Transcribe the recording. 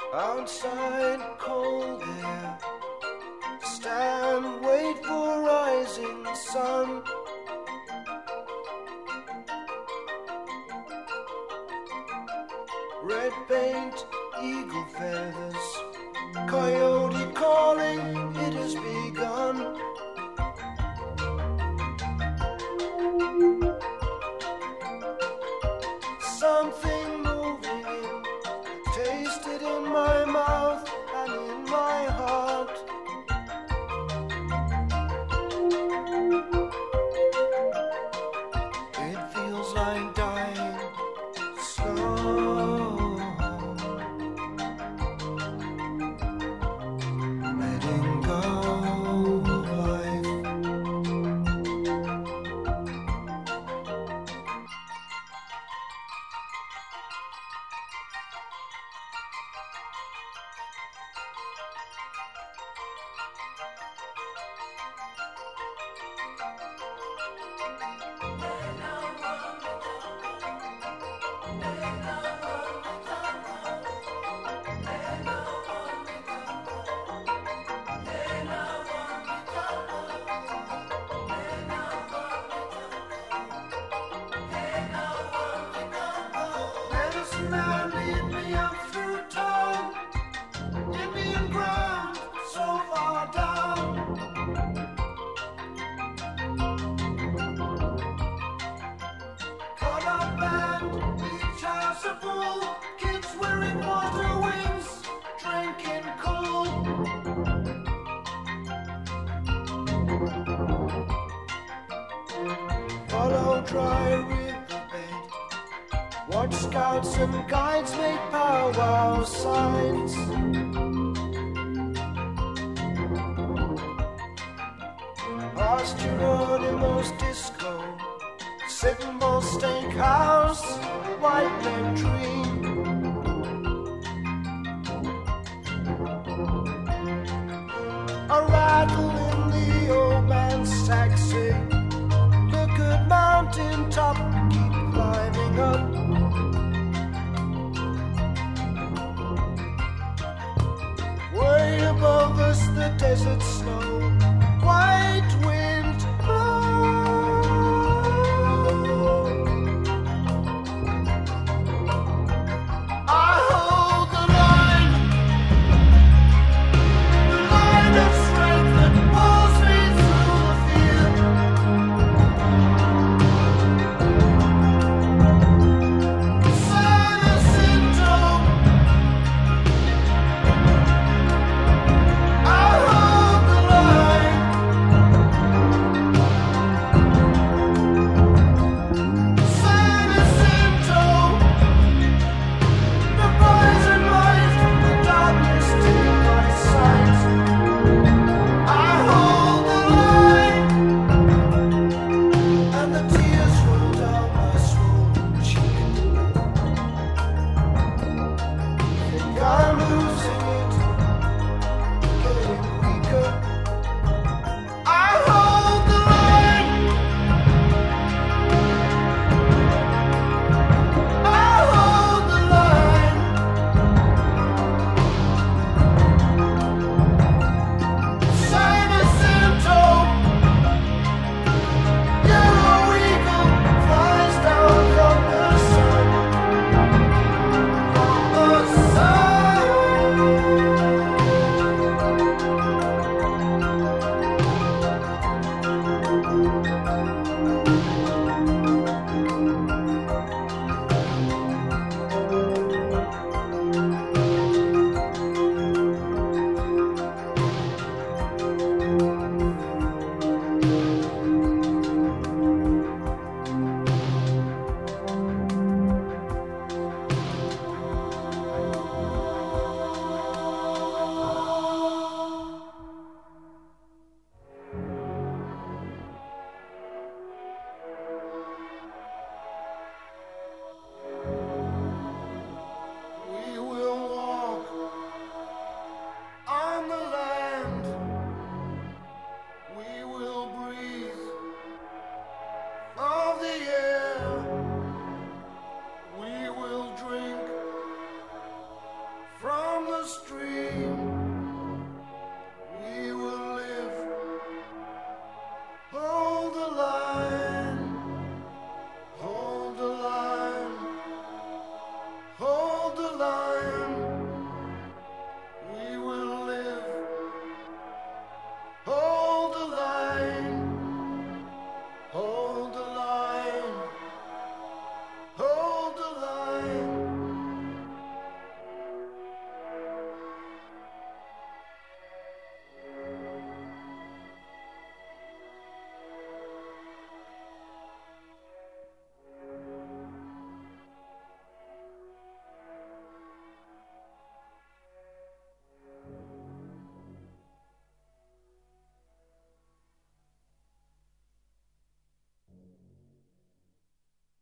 Outside cold air, stand, wait for rising sun. Red paint, eagle feathers, coyote calling, it has begun. Something moving in, taste it in my mouth and in my heart. It feels like dying slow, letting go of life. Medicine man, lead me up through time, Indian ground, so far down. Caught up and each house a bull, kids wearing water wings, drinking cool. Follow dry riverbed, watch scouts and guides make powwow signs. Past Geronimo's disco, Sycamore Steakhouse, White Neck Dream. A rattle in the old man's taxi. Look at mountain top, keep climbing up. Way above us the desert snow, white wind blows. I hold the line of strength that pulls me through the field. Silence syndrome. I hold the line. stream.